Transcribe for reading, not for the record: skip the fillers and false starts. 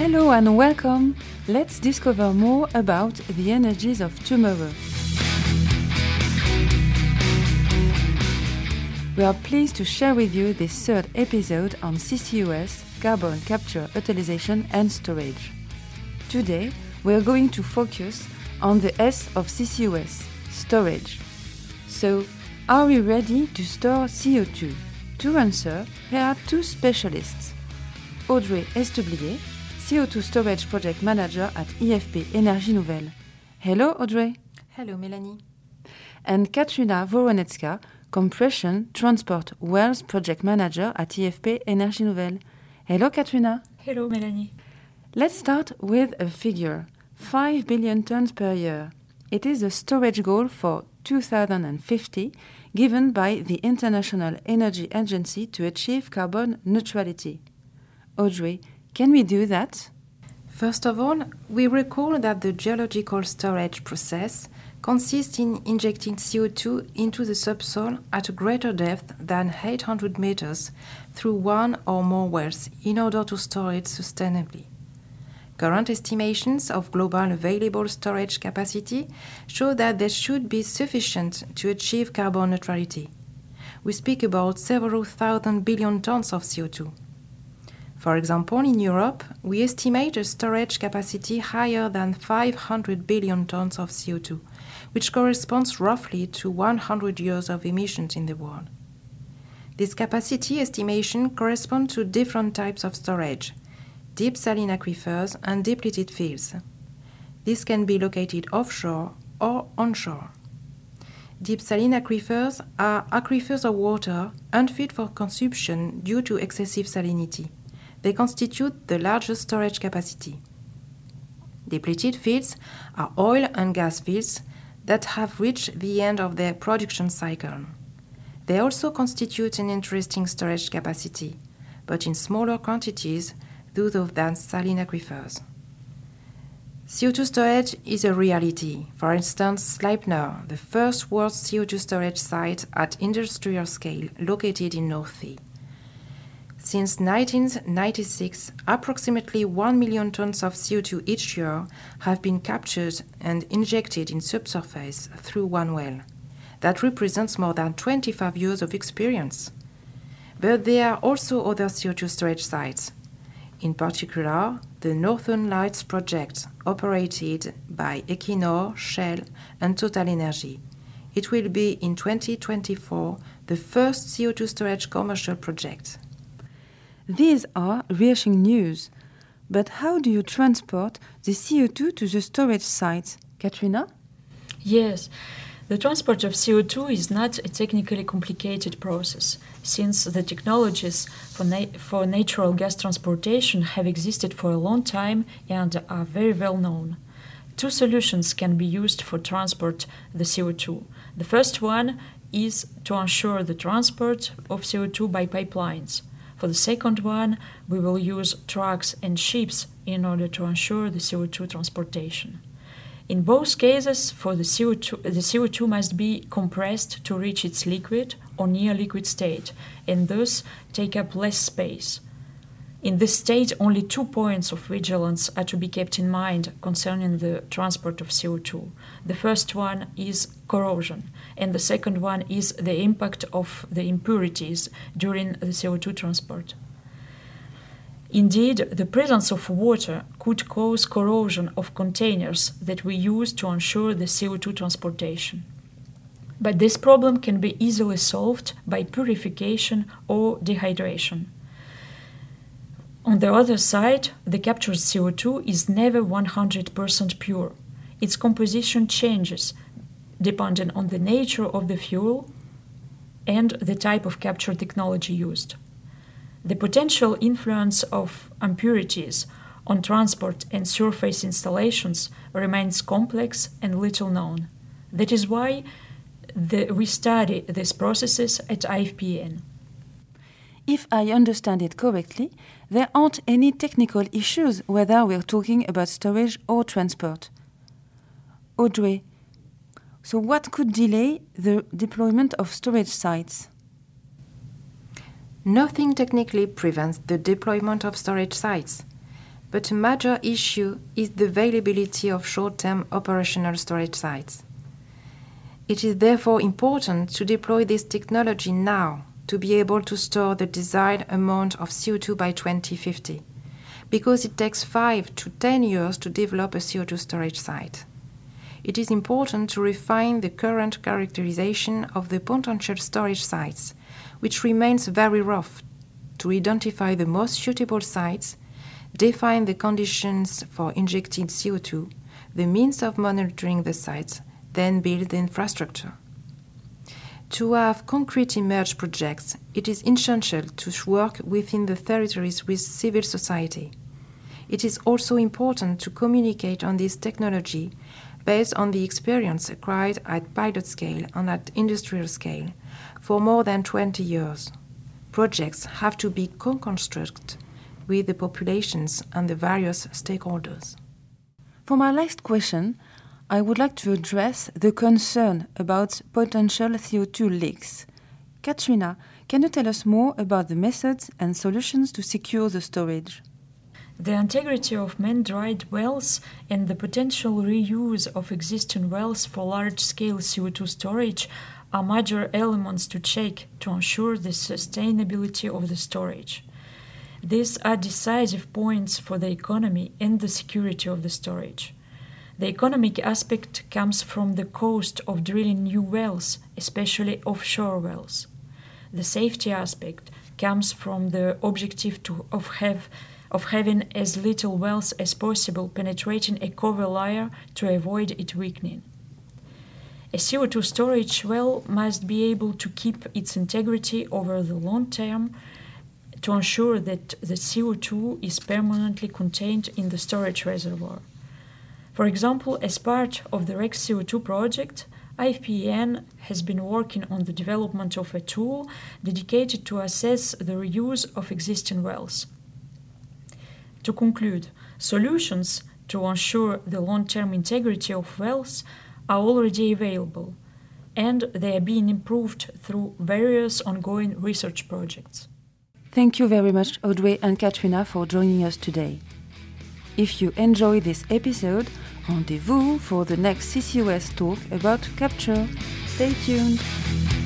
Hello and welcome. Let's discover more about the energies of tomorrow. We are pleased to share with you this third episode on CCUS, carbon capture, utilization and storage. Today, we are going to focus on the S of CCUS, storage. So, are we ready to store CO2? To answer, here are two specialists. Audrey Estoublier, CO2 Storage Project Manager at IFP Énergie Nouvelle. Hello, Audrey. Hello, Melanie. And Katrina Voronecka, Compression Transport Wells Project Manager at IFP Énergie Nouvelle. Hello, Katrina. Hello, Melanie. Let's start with a figure, 5 billion tons per year. It is the storage goal for 2050, given by the International Energy Agency to achieve carbon neutrality. Audrey, can we do that? First of all, we recall that the geological storage process consists in injecting CO2 into the subsoil at a greater depth than 800 meters through one or more wells in order to store it sustainably. Current estimations of global available storage capacity show that there should be sufficient to achieve carbon neutrality. We speak about several thousand billion tons of CO2. For example, in Europe, we estimate a storage capacity higher than 500 billion tons of CO2, which corresponds roughly to 100 years of emissions in the world. This capacity estimation corresponds to different types of storage: deep saline aquifers and depleted fields. This can be located offshore or onshore. Deep saline aquifers are aquifers of water unfit for consumption due to excessive salinity. They constitute the largest storage capacity. Depleted fields are oil and gas fields that have reached the end of their production cycle. They also constitute an interesting storage capacity, but in smaller quantities than saline aquifers. CO2 storage is a reality. For instance, Sleipner, the first world CO2 storage site at industrial scale located in North Sea. Since 1996, approximately 1 million tons of CO2 each year have been captured and injected in subsurface through one well. That represents more than 25 years of experience. But there are also other CO2 storage sites. In particular, the Northern Lights project, operated by Equinor, Shell, and TotalEnergies. It will be in 2024 the first CO2 storage commercial project. These are reassuring news. But how do you transport the CO2 to the storage sites? Katrina? Yes, the transport of CO2 is not a technically complicated process, since the technologies for natural gas transportation have existed for a long time and are very well known. Two solutions can be used for transport the CO2. The first one is to ensure the transport of CO2 by pipelines. For the second one, we will use trucks and ships in order to ensure the CO2 transportation. In both cases, for the CO2 must be compressed to reach its liquid or near liquid state, and thus take up less space. In this state, only 2 points of vigilance are to be kept in mind concerning the transport of CO2. The first one is corrosion, and the second one is the impact of the impurities during the CO2 transport. Indeed, the presence of water could cause corrosion of containers that we use to ensure the CO2 transportation. But this problem can be easily solved by purification or dehydration. On the other side, the captured CO2 is never 100% pure. Its composition changes depending on the nature of the fuel and the type of capture technology used. The potential influence of impurities on transport and surface installations remains complex and little known. That is why we study these processes at IFPN. If I understand it correctly, there aren't any technical issues whether we're talking about storage or transport. Audrey, so what could delay the deployment of storage sites? Nothing technically prevents the deployment of storage sites. but a major issue is the availability of short-term operational storage sites. It is therefore important to deploy this technology now to be able to store the desired amount of CO2 by 2050, because it takes 5 to 10 years to develop a CO2 storage site. It is important to refine the current characterization of the potential storage sites, which remains very rough, to identify the most suitable sites, define the conditions for injecting CO2, the means of monitoring the sites, then build the infrastructure. To have concrete emerged projects, it is essential to work within the territories with civil society. It is also important to communicate on this technology based on the experience acquired at pilot scale and at industrial scale for more than 20 years. Projects have to be co-constructed with the populations and the various stakeholders. For my last question, I would like to address the concern about potential CO2 leaks. Katrina, can you tell us more about the methods and solutions to secure the storage? The integrity of man-dried wells and the potential reuse of existing wells for large-scale CO2 storage are major elements to check to ensure the sustainability of the storage. These are decisive points for the economy and the security of the storage. The economic aspect comes from the cost of drilling new wells, especially offshore wells. The safety aspect comes from the objective of having as little wells as possible penetrating a cover layer to avoid it weakening. A CO2 storage well must be able to keep its integrity over the long term to ensure that the CO2 is permanently contained in the storage reservoir. For example, as part of the REX CO2 project, IFPEN has been working on the development of a tool dedicated to assess the reuse of existing wells. To conclude, solutions to ensure the long-term integrity of wells are already available, and they are being improved through various ongoing research projects. Thank you very much, Audrey and Katrina, for joining us today. If you enjoyed this episode, rendezvous for the next CCUS talk about capture. Stay tuned!